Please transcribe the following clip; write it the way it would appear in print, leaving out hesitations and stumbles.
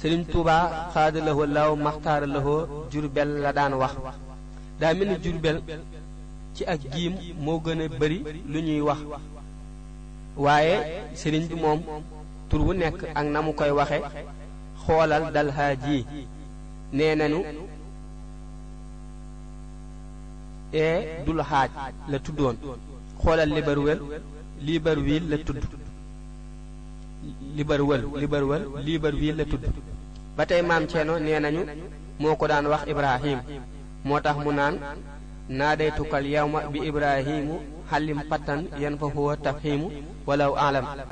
Sëriñ Tuubaa xaadalahoo law maxtaaralahoo Jurbel la daan wax daa mel ni Jurbel ci ak giim moo gën a bari lu ñuy wax waaye sëriñ bi moom tur wu nekk ak na mu koy waxe xoolal dal haaji nee nañu dul xaaj la tuddoon xoolal Libreville la tudd Libreville la tudd ba tey maam Ceerno nee nañu moo ko daan wax Ibrahim moo tax mu naan naadaytukal yawma bi Ibrahimu xalim pattan yan fa huwa tafhimu walaw alam